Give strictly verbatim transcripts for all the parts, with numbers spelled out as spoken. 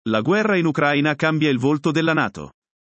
La guerra in Ucraina cambia il volto della NATO.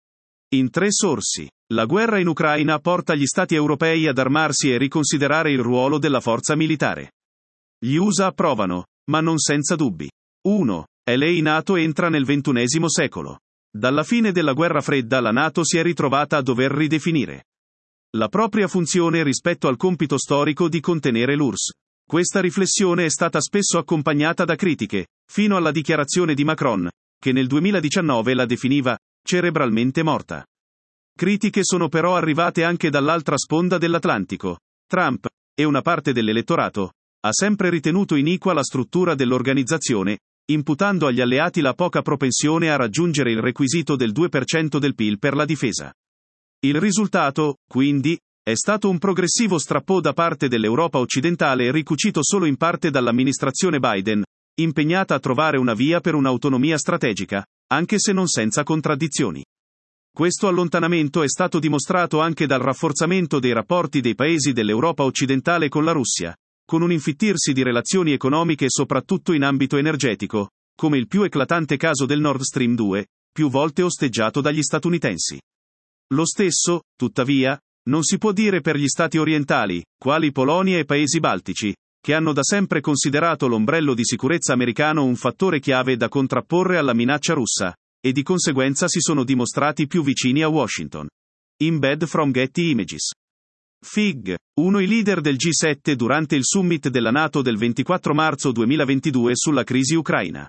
In tre sorsi. La guerra in Ucraina porta gli Stati europei ad armarsi e riconsiderare il ruolo della forza militare. Gli U S A approvano, ma non senza dubbi. uno. La NATO entra nel ventunesimo secolo. Dalla fine della guerra fredda la NATO si è ritrovata a dover ridefinire la propria funzione rispetto al compito storico di contenere l'U R S S. Questa riflessione è stata spesso accompagnata da critiche, fino alla dichiarazione di Macron, che nel duemiladiciannove la definiva cerebralmente morta. Critiche sono però arrivate anche dall'altra sponda dell'Atlantico. Trump, e una parte dell'elettorato, ha sempre ritenuto iniqua la struttura dell'organizzazione, imputando agli alleati la poca propensione a raggiungere il requisito del due per cento del P I L per la difesa. Il risultato, quindi, è stato un progressivo strappo da parte dell'Europa occidentale ricucito solo in parte dall'amministrazione Biden, impegnata a trovare una via per un'autonomia strategica, anche se non senza contraddizioni. Questo allontanamento è stato dimostrato anche dal rafforzamento dei rapporti dei paesi dell'Europa occidentale con la Russia, con un infittirsi di relazioni economiche soprattutto in ambito energetico, come il più eclatante caso del Nord Stream due, più volte osteggiato dagli statunitensi. Lo stesso, tuttavia, non si può dire per gli stati orientali, quali Polonia e Paesi Baltici, che hanno da sempre considerato l'ombrello di sicurezza americano un fattore chiave da contrapporre alla minaccia russa, e di conseguenza si sono dimostrati più vicini a Washington. Embed from Getty Images. Fig. uno I leader del G sette durante il summit della NATO del ventiquattro marzo duemilaventidue sulla crisi ucraina.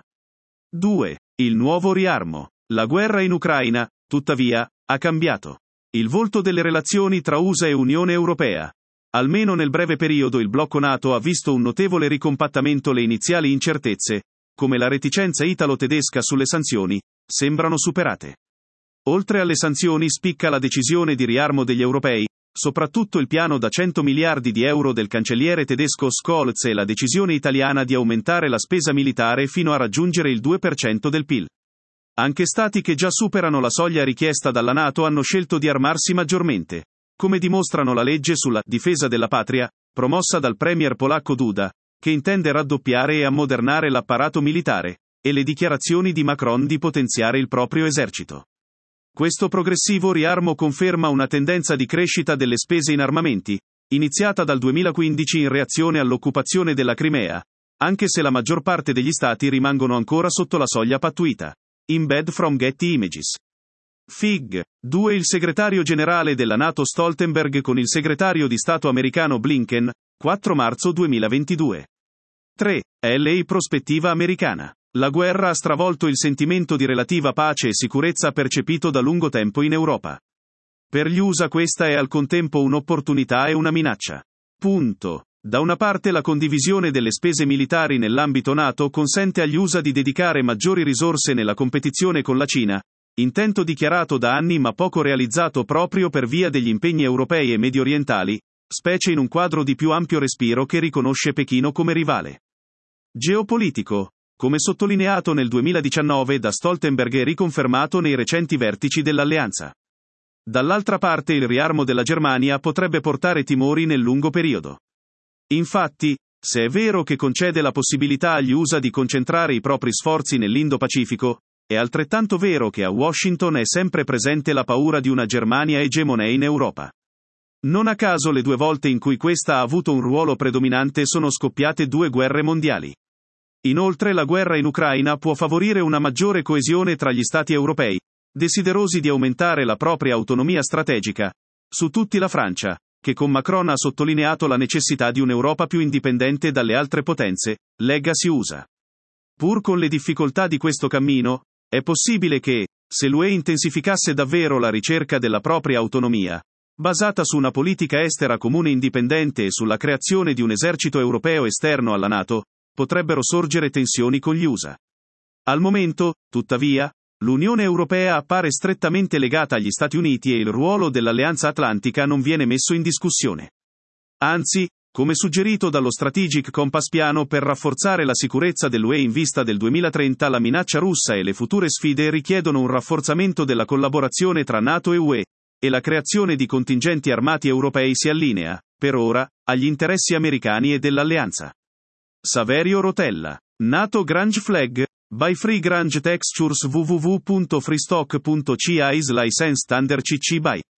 due. Il nuovo riarmo. La guerra in Ucraina, tuttavia, ha cambiato il volto delle relazioni tra U S A e Unione Europea. Almeno nel breve periodo il blocco NATO ha visto un notevole ricompattamento. Le iniziali incertezze, come la reticenza italo-tedesca sulle sanzioni, sembrano superate. Oltre alle sanzioni spicca la decisione di riarmo degli europei, soprattutto il piano da cento miliardi di euro del cancelliere tedesco Scholz e la decisione italiana di aumentare la spesa militare fino a raggiungere il due per cento del P I L. Anche stati che già superano la soglia richiesta dalla NATO hanno scelto di armarsi maggiormente, come dimostrano la legge sulla difesa della patria, promossa dal premier polacco Duda, che intende raddoppiare e ammodernare l'apparato militare, e le dichiarazioni di Macron di potenziare il proprio esercito. Questo progressivo riarmo conferma una tendenza di crescita delle spese in armamenti, iniziata dal duemilaquindici in reazione all'occupazione della Crimea, anche se la maggior parte degli stati rimangono ancora sotto la soglia pattuita. Embed from Getty Images. Fig. due Il segretario generale della NATO Stoltenberg con il segretario di Stato americano Blinken, quattro marzo duemilaventidue. tre. La prospettiva americana. La guerra ha stravolto il sentimento di relativa pace e sicurezza percepito da lungo tempo in Europa. Per gli U S A questa è al contempo un'opportunità e una minaccia. Punto. Da una parte la condivisione delle spese militari nell'ambito NATO consente agli U S A di dedicare maggiori risorse nella competizione con la Cina, intento dichiarato da anni ma poco realizzato proprio per via degli impegni europei e mediorientali, specie in un quadro di più ampio respiro che riconosce Pechino come rivale geopolitico, come sottolineato nel duemiladiciannove da Stoltenberg e riconfermato nei recenti vertici dell'alleanza. Dall'altra parte il riarmo della Germania potrebbe portare timori nel lungo periodo. Infatti, se è vero che concede la possibilità agli U S A di concentrare i propri sforzi nell'Indo-Pacifico, è altrettanto vero che a Washington è sempre presente la paura di una Germania egemone in Europa. Non a caso le due volte in cui questa ha avuto un ruolo predominante sono scoppiate due guerre mondiali. Inoltre la guerra in Ucraina può favorire una maggiore coesione tra gli Stati europei, desiderosi di aumentare la propria autonomia strategica, su tutti la Francia, che con Macron ha sottolineato la necessità di un'Europa più indipendente dalle altre potenze, legacy U S A. Pur con le difficoltà di questo cammino, è possibile che, se l'U E intensificasse davvero la ricerca della propria autonomia, basata su una politica estera comune indipendente e sulla creazione di un esercito europeo esterno alla NATO, potrebbero sorgere tensioni con gli U S A. Al momento, tuttavia, l'Unione Europea appare strettamente legata agli Stati Uniti e il ruolo dell'Alleanza Atlantica non viene messo in discussione. Anzi, come suggerito dallo Strategic Compass piano per rafforzare la sicurezza dell'U E in vista del duemilatrenta, la minaccia russa e le future sfide richiedono un rafforzamento della collaborazione tra NATO e U E, e la creazione di contingenti armati europei si allinea, per ora, agli interessi americani e dell'Alleanza. Saverio Rotella. NATO Grange Flag, By Free Grange Textures www punto freestock punto c i slash license under cc by